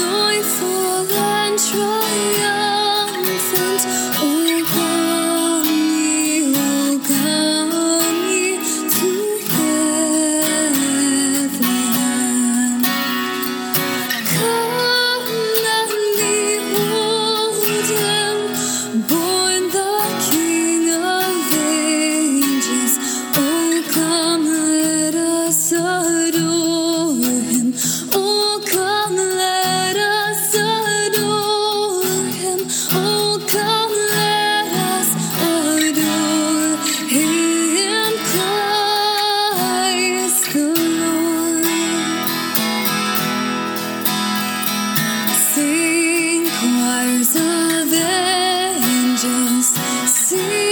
joyful and triumphant. Oh, come ye to heaven. Come and behold him, born the King of ages. Oh, come, let us adore him. Oh, come, let us adore him. Oh, come, let us adore him, Christ the Lord. Sing, choirs of angels, sing.